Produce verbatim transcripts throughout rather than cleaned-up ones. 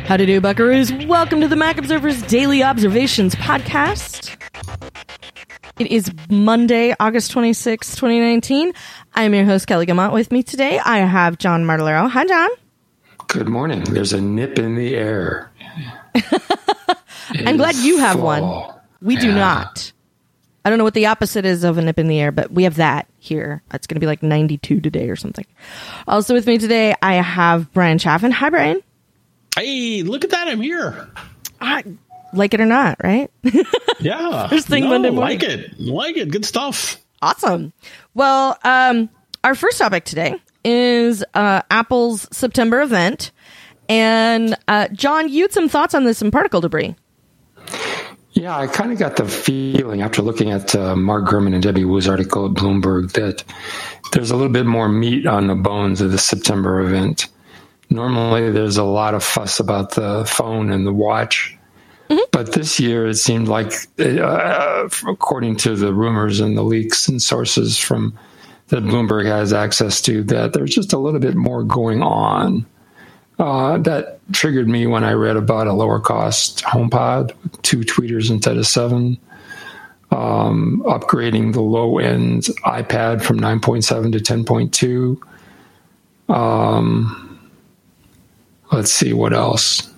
Howdy do, buckaroos. Welcome to the Mac Observer's Daily Observations podcast. It is Monday, August twenty-sixth, twenty nineteen. I'm your host, Kelly Gamont. With me today, I have John Martellero. Hi, John. Good morning. There's a nip in the air. I'm glad you have fall. one. We yeah. do not. I don't know what the opposite is of a nip in the air, but we have that here. It's going to be like ninety-two today or something. Also with me today, I have Brian Chaffin. Hi, Brian. Hey, look at that. I'm here. I, like it or not, right? Yeah. First thing no, Monday morning. Like it. Like it. Good stuff. Awesome. Well, um, our first topic today is uh, Apple's September event. And uh, John, you had some thoughts on this in particle debris. Yeah, I kind of got the feeling after looking at uh, Mark Gurman and Debbie Wu's article at Bloomberg that there's a little bit more meat on the bones of the September event. Normally, there's a lot of fuss about the phone and the watch. Mm-hmm. But this year, it seemed like, uh, according to the rumors and the leaks and sources from that Bloomberg has access to, that there's just a little bit more going on. Uh, that triggered me when I read about a lower cost HomePod with two tweeters instead of seven, um, upgrading the low end iPad from nine point seven to ten point two. Um, let's see what else.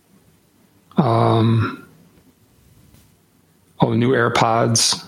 Um, oh, new AirPods.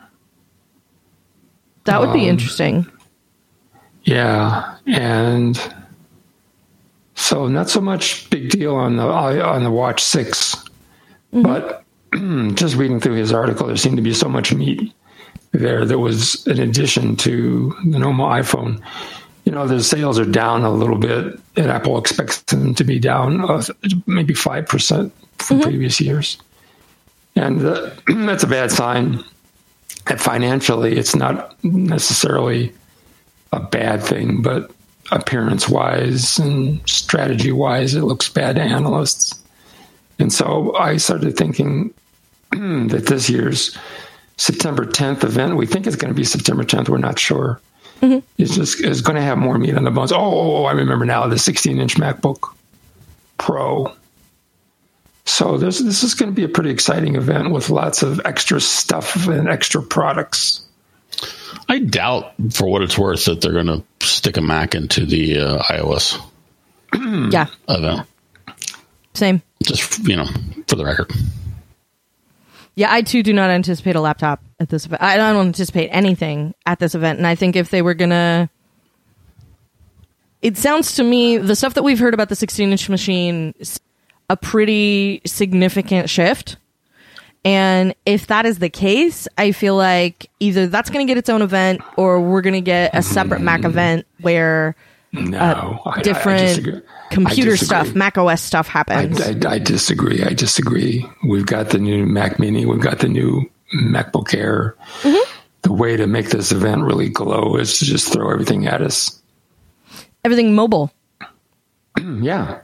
That would be um, interesting. Yeah, and so not so much big deal on the on the Watch six, mm-hmm. but just reading through his article, there seemed to be so much meat there that was in addition to the normal iPhone. You know, the sales are down a little bit, and Apple expects them to be down uh, maybe five percent from mm-hmm. previous years. And uh, that's a bad sign. And financially, it's not necessarily a bad thing, but appearance-wise and strategy-wise, it looks bad to analysts. And so I started thinking that this year's September tenth event, we think it's going to be September tenth, we're not sure, mm-hmm. is just is going to have more meat on the bones. Oh, oh, oh I remember now, the sixteen-inch MacBook Pro. So this this is going to be a pretty exciting event with lots of extra stuff and extra products. I doubt, for what it's worth, that they're going to stick a Mac into the uh, iOS yeah. event. Same. Just, you know, for the record. Yeah, I too do not anticipate a laptop at this event. I don't anticipate anything at this event. And I think if they were going to... It sounds to me, the stuff that we've heard about the sixteen-inch machine, is a pretty significant shift. And if that is the case, I feel like either that's going to get its own event or we're going to get a separate Mac event where no, uh, different I, I computer stuff, Mac O S stuff happens. I, I, I disagree. I disagree. We've got the new Mac Mini. We've got the new MacBook Air. Mm-hmm. The way to make this event really glow is to just throw everything at us. Everything mobile. Yeah.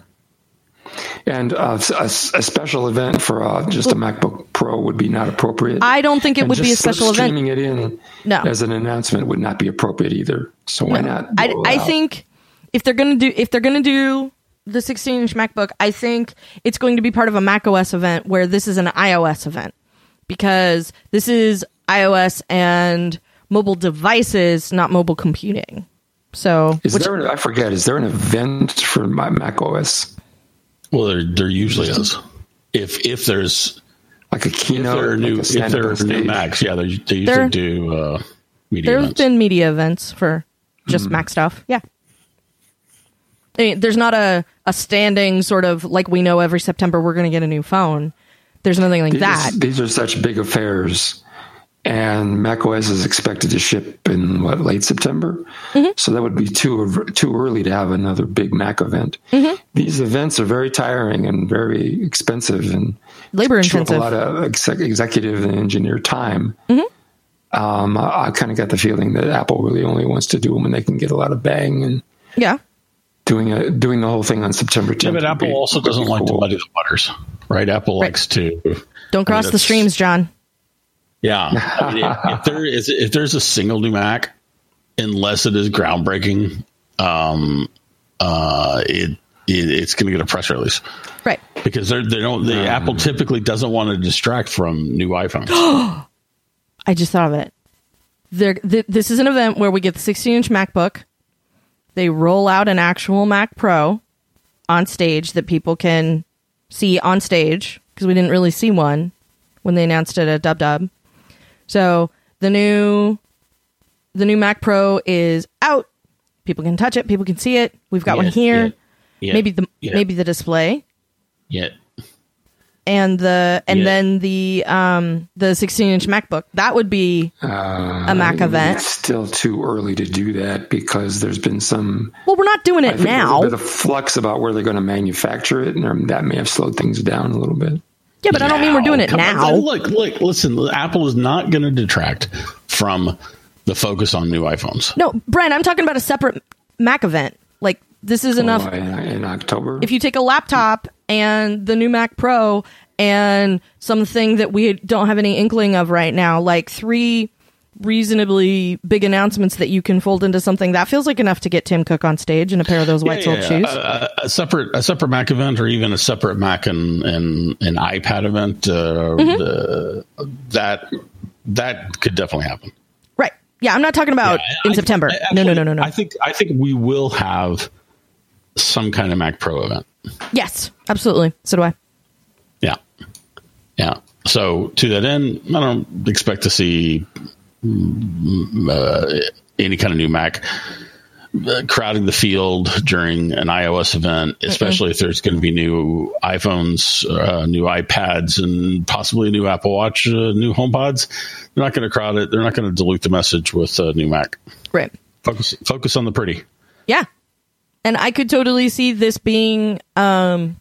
And uh, a, a special event for uh, just a MacBook Pro would be not appropriate. I don't think it and would be a special event. Streaming it in no. as an announcement would not be appropriate either. So why no. not? I, I think if they're going to do if they're going to do the sixteen-inch MacBook, I think it's going to be part of a macOS event where this is an iOS event, because this is iOS and mobile devices, not mobile computing. So is which, there? An, I forget. Is there an event for my macOS? Well, there there usually is. If if there's like a keynote, if there are new, like if there are new Macs, yeah, they they usually there, do uh, media There have events. been media events for just mm. Mac stuff. Yeah. I mean, there's not a, a standing sort of like we know every September we're going to get a new phone. There's nothing like these that. Are, these are such big affairs. And macOS is expected to ship in, what, late September? Mm-hmm. So that would be too too early to have another big Mac event. Mm-hmm. These events are very tiring and very expensive and labor intensive. A lot of ex- executive and engineer time. Mm-hmm. Um, I, I kind of got the feeling that Apple really only wants to do them when they can get a lot of bang. And yeah, doing a, doing the whole thing on September tenth. Yeah, but Apple be, also doesn't like cool. to muddy the waters, right? Apple right. likes to don't cross I mean, the streams, John. Yeah, I mean, if, if there is if there's a single new Mac, unless it is groundbreaking, um, uh, it, it it's going to get a press release. Right. because they're they don't the um, Apple typically doesn't want to distract from new iPhones. I just thought of it. There, th- this is an event where we get the sixteen inch MacBook. They roll out an actual Mac Pro on stage that people can see on stage, because we didn't really see one when they announced it at Dub Dub. So the new the new Mac Pro is out. People can touch it. People can see it. We've got yeah, one here. Yeah, yeah, maybe the yeah. maybe the display. Yeah. And the and yeah. then the um the sixteen inch MacBook, that would be uh, a Mac event. It's still too early to do that because there's been some. Well, we're not doing it I think now. There's a bit of flux about where they're going to manufacture it, and that may have slowed things down a little bit. Yeah, but now, I don't mean we're doing it now. On, look, look, listen. Apple is not going to detract from the focus on new iPhones. No, Brian, I'm talking about a separate Mac event. Like, this is enough. Oh, in, in October. If you take a laptop and the new Mac Pro and something that we don't have any inkling of right now, like three reasonably big announcements that you can fold into something, that feels like enough to get Tim Cook on stage in a pair of those white yeah, soled yeah. shoes. A, a separate a separate Mac event, or even a separate Mac and, and an iPad event, uh, mm-hmm. the, that that could definitely happen. Right. Yeah, I'm not talking about yeah, in I, September. I, no, no, no, no, no. I think I think we will have some kind of Mac Pro event. Yes, absolutely. So do I. Yeah. Yeah. So to that end, I don't expect to see uh, any kind of new Mac uh, crowding the field during an iOS event, especially Mm-mm. if there's going to be new iPhones, uh, new iPads, and possibly a new Apple Watch, uh, new HomePods. They're not going to crowd it. They're not going to dilute the message with a new Mac. Right. Focus, focus on the pretty. Yeah. And I could totally see this being, um,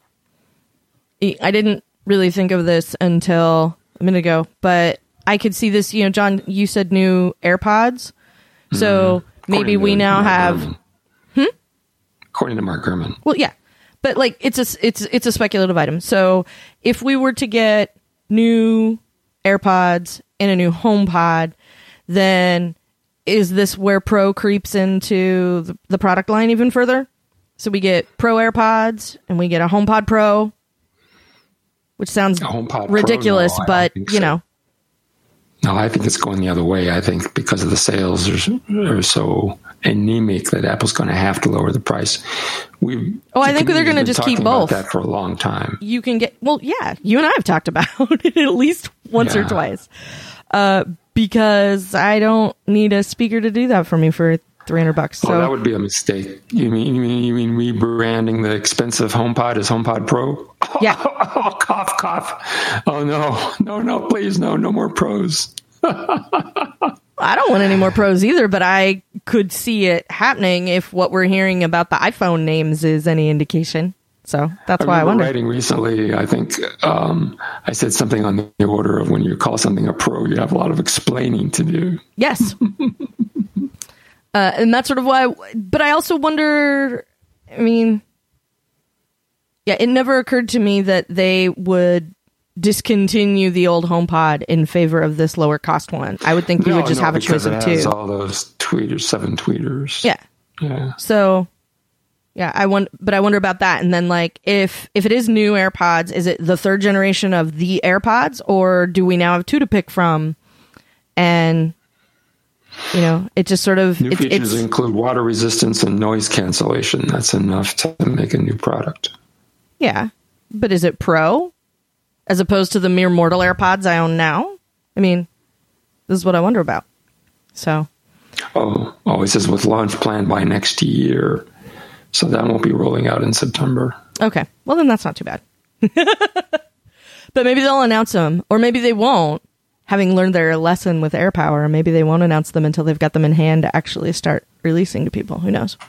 I didn't really think of this until a minute ago, but I could see this, you know, John, you said new AirPods. So mm-hmm. maybe we now Mark have, Gurman. hmm? According to Mark Gurman. Well, yeah, but like it's a, it's, it's a speculative item. So if we were to get new AirPods and a new HomePod, then is this where Pro creeps into the, the product line even further? So we get Pro AirPods and we get a HomePod Pro, which sounds ridiculous, Pro, no, but you so. know. No, I think it's going the other way. I think because of the sales are, are so anemic that Apple's going to have to lower the price. We oh, I think they're going to just keep both. About that for a long time. You can get well, yeah. You and I have talked about it at least once yeah. or twice, uh, because I don't need a speaker to do that for me for three hundred bucks. So oh, that would be a mistake. You mean you mean you mean rebranding the expensive HomePod as HomePod Pro? Yeah. Oh, cough, cough. Oh no, no, no! Please, no, no more Pros. I don't want any more Pros either, but I could see it happening if what we're hearing about the iPhone names is any indication. So that's I why I wonder. Writing recently, I think um, I said something on the order of when you call something a Pro, you have a lot of explaining to do. Yes. Uh, and that's sort of why, but I also wonder, I mean, yeah, it never occurred to me that they would discontinue the old HomePod in favor of this lower cost one. I would think you no, would just no, have a choice it of has two. all those tweeters, seven tweeters. Yeah. Yeah. So, yeah, I want, but I wonder about that. And then, like, if if it is new AirPods, is it the third generation of the AirPods, or do we now have two to pick from? And you know, it just sort of... New it's, features it's, include water resistance and noise cancellation. That's enough to make a new product. Yeah. But is it Pro? As opposed to the mere mortal AirPods I own now? I mean, this is what I wonder about. So... Oh, oh, it says with launch planned by next year. So that won't be rolling out in September. Okay. Well, then that's not too bad. But maybe they'll announce them. Or maybe they won't. Having learned their lesson with AirPower, maybe they won't announce them until they've got them in hand to actually start releasing to people. Who knows?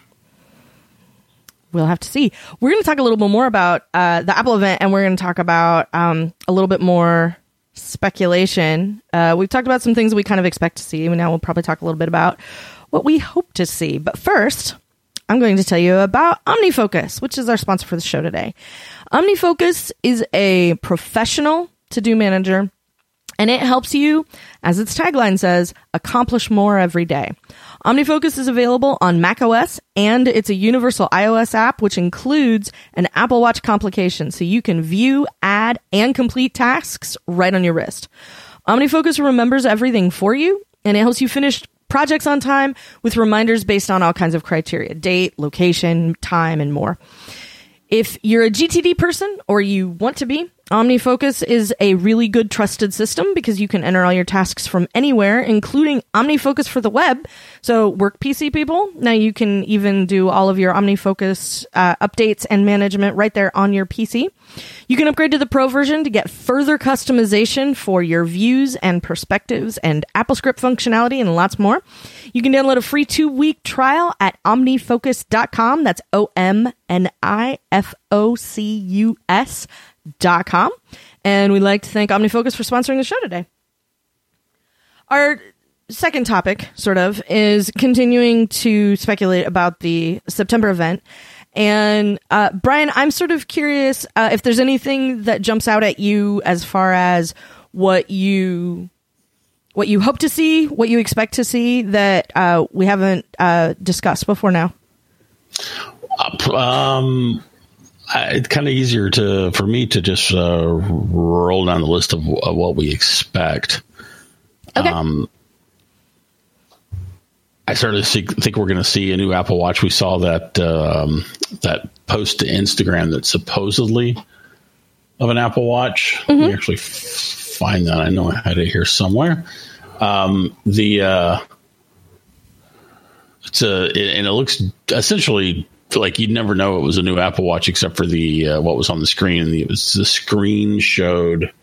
We'll have to see. We're going to talk a little bit more about uh, the Apple event, and we're going to talk about um, a little bit more speculation. Uh, we've talked about some things we kind of expect to see, and now we'll probably talk a little bit about what we hope to see. But first, I'm going to tell you about OmniFocus, which is our sponsor for the show today. OmniFocus is a professional to-do manager, and it helps you, as its tagline says, accomplish more every day. OmniFocus is available on macOS, and it's a universal iOS app, which includes an Apple Watch complication, so you can view, add, and complete tasks right on your wrist. OmniFocus remembers everything for you, and it helps you finish projects on time with reminders based on all kinds of criteria: date, location, time, and more. If you're a G T D person, or you want to be, OmniFocus is a really good trusted system because you can enter all your tasks from anywhere, including OmniFocus for the web. So work P C people, now you can even do all of your OmniFocus uh, updates and management right there on your P C. You can upgrade to the Pro version to get further customization for your views and perspectives and AppleScript functionality and lots more. You can download a free two-week trial at omnifocus dot com. That's O M N I F O C U S dot com. And we'd like to thank OmniFocus for sponsoring the show today. Our second topic, sort of, is continuing to speculate about the September event. And uh, Brian, I'm sort of curious uh, if there's anything that jumps out at you as far as what you what you hope to see, what you expect to see that uh, we haven't uh, discussed before now. Uh, um, I, it's kind of easier to for me to just uh, roll down the list of, of what we expect. Okay. Um, I certainly see, think we're going to see a new Apple Watch. We saw that um, that post to Instagram that's supposedly of an Apple Watch. Mm-hmm. Let me actually f- find that. I know I had it here somewhere. Um, the uh, it's a it, and it looks essentially like you'd never know it was a new Apple Watch except for the uh, what was on the screen. The, it was, the screen showed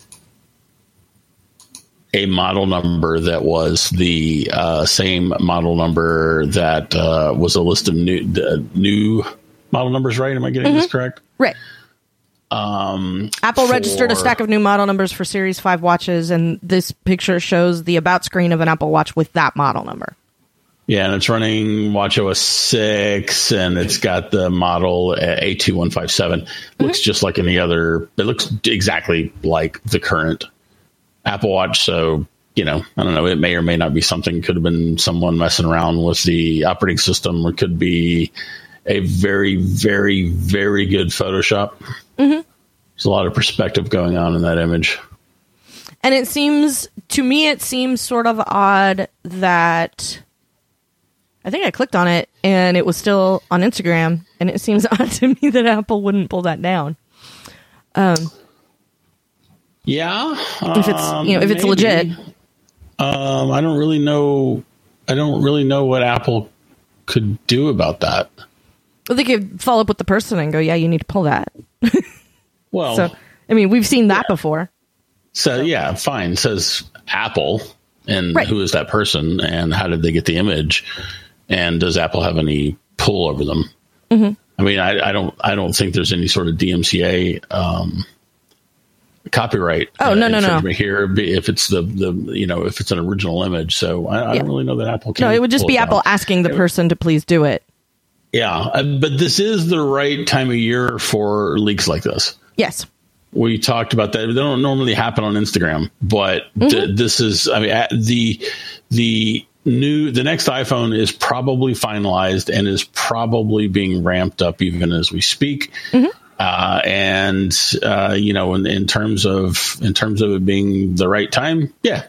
a model number that was the uh, same model number that uh, was a list of new uh, new model numbers, right? Am I getting mm-hmm. this correct? Right. Um, Apple for, registered a stack of new model numbers for Series five watches, and this picture shows the about screen of an Apple Watch with that model number. Yeah, and it's running watchOS six, and it's got the model A two one five seven. Mm-hmm. Looks just like any other. It looks exactly like the current Apple Watch. So, you know, I don't know. It may or may not be something. Could have been someone messing around with the operating system, or could be a very, very, very good Photoshop. Mm-hmm. There's a lot of perspective going on in that image. And it seems, to me, it seems sort of odd that I think I clicked on it and it was still on Instagram, and it seems odd to me that Apple wouldn't pull that down. Um, yeah, if it's you know if it's maybe. legit. Um, I don't really know. I don't really know what Apple could do about that. Well, they could follow up with the person and go, "Yeah, you need to pull that." Well, so I mean, we've seen that yeah. before. So, so yeah, fine. It says Apple, and right. who is that person, and how did they get the image, and does Apple have any pull over them? Mm-hmm. I mean, I, I don't. I don't think there's any sort of D M C A um, copyright. Oh uh, no, no, no. Here, if it's the, the you know if it's an original image, so I, I yeah. don't really know that Apple can. No, it would just be Apple down. asking the person to please do it. Yeah, uh, but this is the right time of year for leaks like this. Yes. We talked about that. They don't normally happen on Instagram, but mm-hmm. th- this is, I mean, the, the new, the next iPhone is probably finalized and is probably being ramped up even as we speak. Mm-hmm. Uh, and, uh, you know, in, in terms of, in terms of it being the right time, yeah,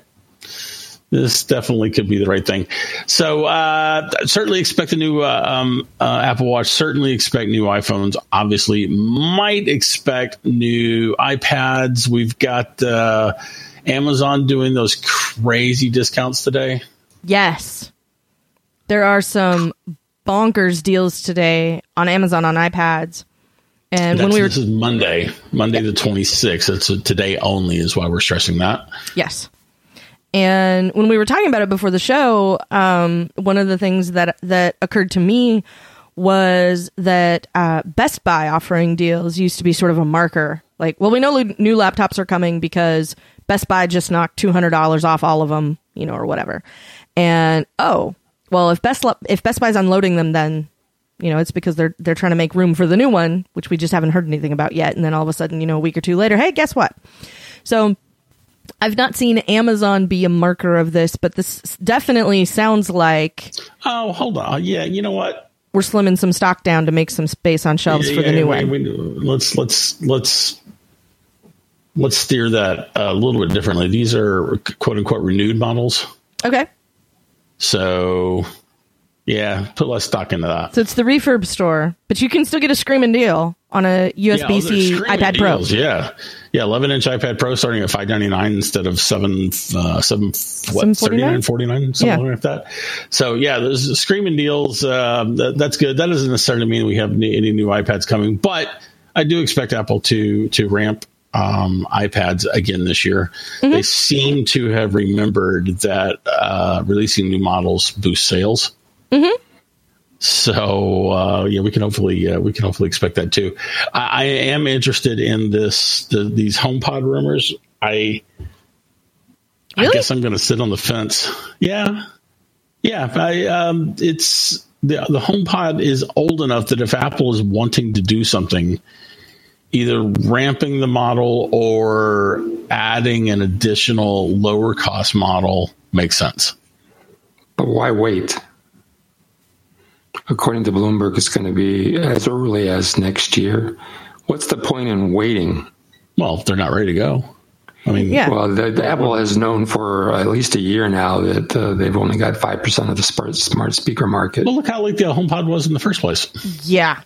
this definitely could be the right thing. So uh, certainly expect a new uh, um, uh, Apple Watch. Certainly expect new iPhones. Obviously, might expect new iPads. We've got uh, Amazon doing those crazy discounts today. Yes. There are some bonkers deals today on Amazon on iPads. And That's, when we were this is Monday, Monday the twenty-sixth. It's a today only is why we're stressing that. Yes. And when we were talking about it before the show, um, one of the things that that occurred to me was that uh, Best Buy offering deals used to be sort of a marker. Like, well, we know new laptops are coming because Best Buy just knocked two hundred dollars off all of them, you know, or whatever. And, oh, well, if Best if Best Buy's unloading them, then, you know, it's because they're they're trying to make room for the new one, which we just haven't heard anything about yet. And then all of a sudden, you know, a week or two later, hey, guess what? So I've not seen Amazon be a marker of this, but this definitely sounds like. Oh, hold on. Yeah, you know what? We're slimming some stock down to make some space on shelves yeah, for the yeah, new we, one. We, let's let's let's let's steer that a little bit differently. These are quote unquote renewed models. Okay. So, yeah, put less stock into that. So it's the refurb store, but you can still get a screaming deal on a U S B C yeah, oh, iPad deals, Pro. Yeah, yeah, eleven inch iPad Pro starting at five ninety-nine instead of seven, uh, seven, what, thirty-nine, forty-nine, something yeah. like that. So yeah, there's screaming deals. Uh, that, that's good. That doesn't necessarily mean we have any, any new iPads coming, but I do expect Apple to to ramp um, iPads again this year. Mm-hmm. They seem to have remembered that uh, releasing new models boosts sales. Mm-hmm. So uh, yeah, we can hopefully uh, we can hopefully expect that too. I, I am interested in this the, these HomePod rumors. I really? I guess I'm going to sit on the fence. Yeah, yeah. I um, it's the the HomePod is old enough that if Apple is wanting to do something, either ramping the model or adding an additional lower cost model makes sense. But why wait? According to Bloomberg, it's going to be as early as next year. What's the point in waiting? Well, if they're not ready to go. I mean, yeah. Well, the, the Apple has known for at least a year now that uh, they've only got five percent of the smart, smart speaker market. Well, look how late the HomePod was in the first place. Yeah.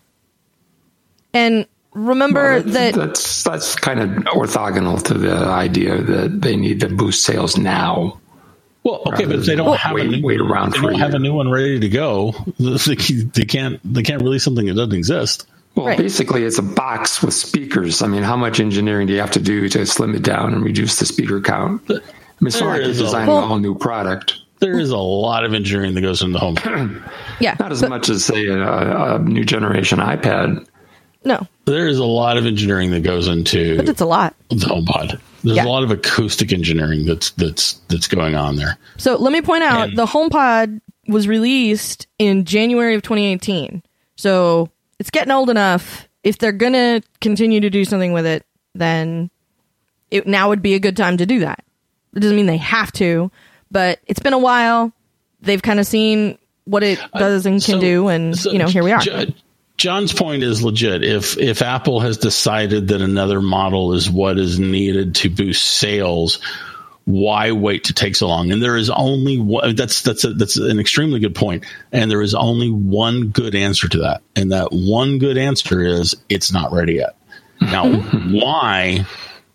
And remember well, that's, that... That's, that's kind of orthogonal to the idea that they need to boost sales now. Well, okay, but if they don't well, have wait, a new, wait around they for don't a have year. a new one ready to go. They can't they can't release something that doesn't exist. Well, right. Basically, it's a box with speakers. I mean, how much engineering do you have to do to slim it down and reduce the speaker count? I mean, it's not like they're designing a whole new product. There is a lot of engineering that goes into the home. Yeah, not as but, much as say a, a new generation iPad. No, there is a lot of engineering that goes into. But it's a lot. The HomePod. There's yeah. a lot of acoustic engineering that's that's that's going on there. So let me point out, and, the HomePod was released in January of twenty eighteen. So it's getting old enough. If they're going to continue to do something with it, then it now would be a good time to do that. It doesn't mean they have to, but it's been a while. They've kind of seen what it does and can so, do, and so you know, here we are. J- John's point is legit. If if Apple has decided that another model is what is needed to boost sales, why wait to take so long? And there is only one, that's that's a, that's an extremely good point. And there is only one good answer to that, and that one good answer is it's not ready yet. Now, why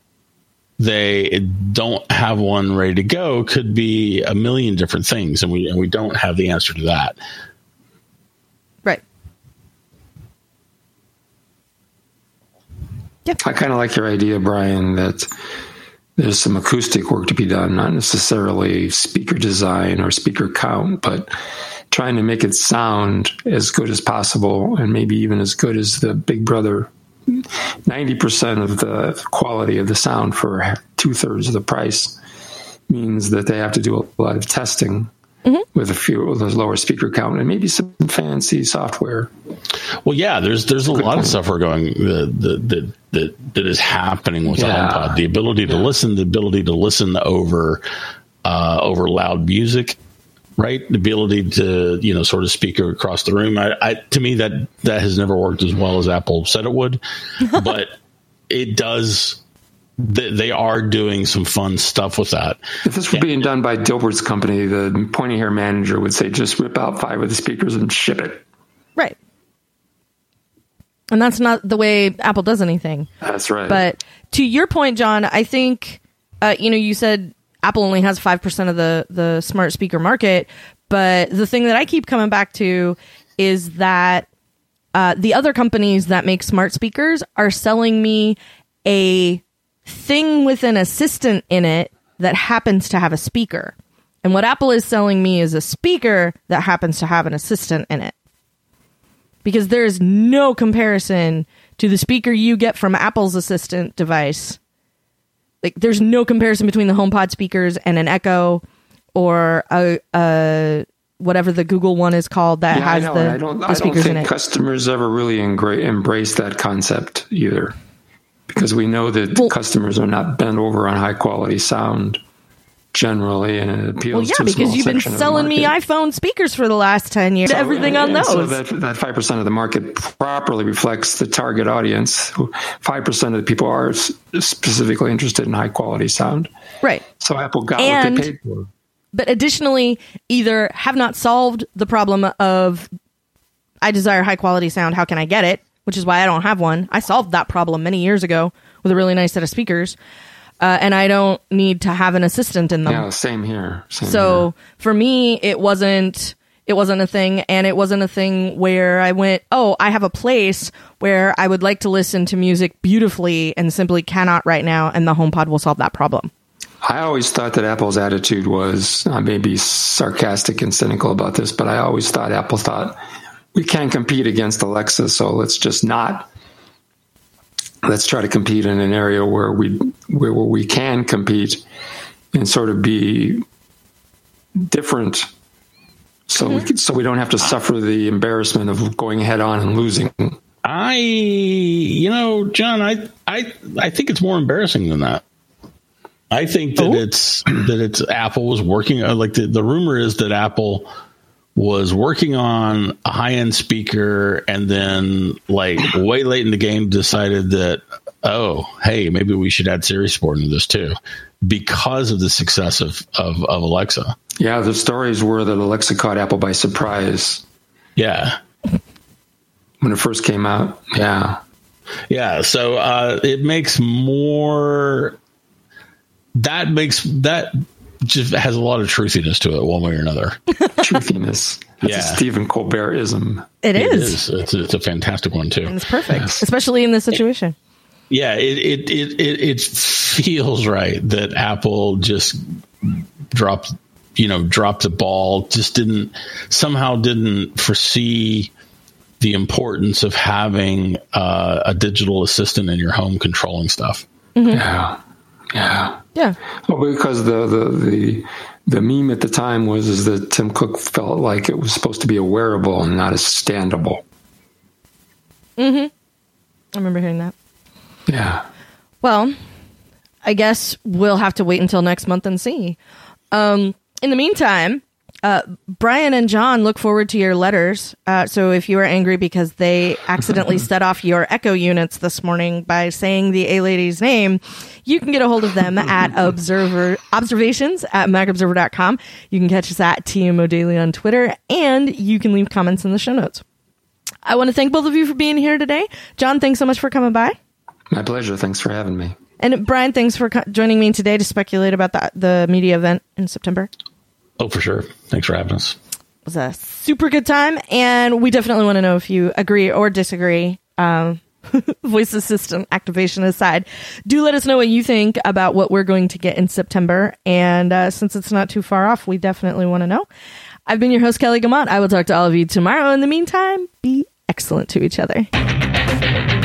they don't have one ready to go could be a million different things, and we and we don't have the answer to that. Right. Yep. I kind of like your idea, Brian, that there's some acoustic work to be done, not necessarily speaker design or speaker count, but trying to make it sound as good as possible, and maybe even as good as the Big Brother. ninety percent of the quality of the sound for two-thirds of the price means that they have to do a lot of testing mm-hmm. with a few with those lower speaker count and maybe some fancy software. Well, yeah, there's there's a Good lot point. of software going uh, that that that that is happening with yeah. the HomePod. The ability to yeah. listen, the ability to listen over uh, over loud music, right? The ability to you know sort of speak across the room. I, I to me that that has never worked as well as Apple said it would, but it does. They are doing some fun stuff with that. If this were yeah. being done by Dilbert's company, the pointy hair manager would say, just rip out five of the speakers and ship it. Right. And that's not the way Apple does anything. That's right. But to your point, John, I think, uh, you know, you said Apple only has five percent of the, the smart speaker market. But the thing that I keep coming back to is that uh, the other companies that make smart speakers are selling me a thing with an assistant in it that happens to have a speaker. And what Apple is selling me is a speaker that happens to have an assistant in it. Because there is no comparison to the speaker you get from Apple's assistant device. Like, there's no comparison between the HomePod speakers and an Echo or a, a whatever the Google one is called that yeah, has I know, the, I don't, the I speakers don't in think it. Customers ever really engra- embrace that concept either. because we know that well, customers are not bent over on high quality sound generally, and it appeals well, yeah, to a because small you've been section selling of the me market. iPhone speakers for the last ten years. So, everything on those. So that, that five percent of the market properly reflects the target audience. five percent of the people are specifically interested in high quality sound. Right. So Apple got and, what they paid for. But additionally, either have not solved the problem of I desire high quality sound, how can I get it? Which is why I don't have one. I solved that problem many years ago with a really nice set of speakers. Uh, and I don't need to have an assistant in them. Yeah, same here. Same so here. For me, it wasn't it wasn't a thing, and it wasn't a thing where I went, oh, I have a place where I would like to listen to music beautifully and simply cannot right now, and the HomePod will solve that problem. I always thought that Apple's attitude was, I may be sarcastic and cynical about this, but I always thought Apple thought, we can't compete against Alexa, so let's just not. Let's try to compete in an area where we where, where we can compete and sort of be different, so mm-hmm. we could, so we don't have to suffer the embarrassment of going head on and losing. I, you know, John, I I I think it's more embarrassing than that. I think that oh. it's that it's Apple was working like the, the rumor is that Apple was working on a high-end speaker and then like way late in the game decided that, oh, hey, maybe we should add Siri support into this too because of the success of, of, of Alexa. Yeah, the stories were that Alexa caught Apple by surprise. Yeah. When it first came out. Yeah. Yeah. So uh, it makes more, that makes, that just has a lot of truthiness to it one way or another. Truthiness. That's yeah. a Stephen Colbert-ism. It is. It is. It's, it's a fantastic one, too. And it's perfect, yes. Especially in this situation. It, yeah, it, it, it, it, it feels right that Apple just dropped, you know, dropped the ball, just didn't, somehow didn't foresee the importance of having uh, a digital assistant in your home controlling stuff. Mm-hmm. Yeah. Yeah. Yeah. Well, because the, the, the, the meme at the time was is that Tim Cook felt like it was supposed to be a wearable and not a standable. Mm-hmm. I remember hearing that. Yeah. Well, I guess we'll have to wait until next month and see. Um, in the meantime, uh, Brian and John look forward to your letters. Uh, so if you are angry because they accidentally set off your Echo units this morning by saying the A-Lady's name, you can get a hold of them at observer observations at mac observer dot com. You can catch us at T M O Daily on Twitter, and you can leave comments in the show notes. I want to thank both of you for being here today. John, thanks so much for coming by. My pleasure. Thanks for having me. And Brian, thanks for co- joining me today to speculate about the, the media event in September. Oh, for sure. Thanks for having us. It was a super good time, and we definitely want to know if you agree or disagree. Um, voice assistant activation aside, do let us know what you think about what we're going to get in September. And uh, since it's not too far off, we definitely want to know. I've been your host, Kelly Guimont. I will talk to all of you tomorrow. In the meantime, be excellent to each other.